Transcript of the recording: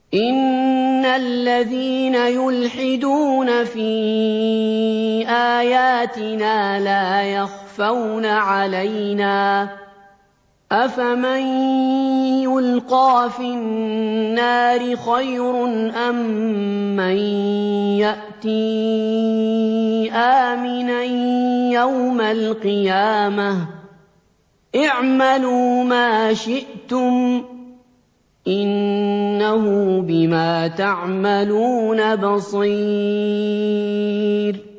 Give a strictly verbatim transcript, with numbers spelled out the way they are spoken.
إِنَّ الَّذِينَ يُلْحِدُونَ فِي آيَاتِنَا لَا يَخْفَوْنَ عَلَيْنَا ۗ أَفَمَن يُلْقَىٰ فِي النَّارِ خَيْرٌ أَم مَّن يَأْتِي آمِنًا يَوْمَ الْقِيَامَةِ ۚ اعْمَلُوا مَا شِئْتُمْ ۖ إِنَّهُ بِمَا تَعْمَلُونَ بَصِيرٌ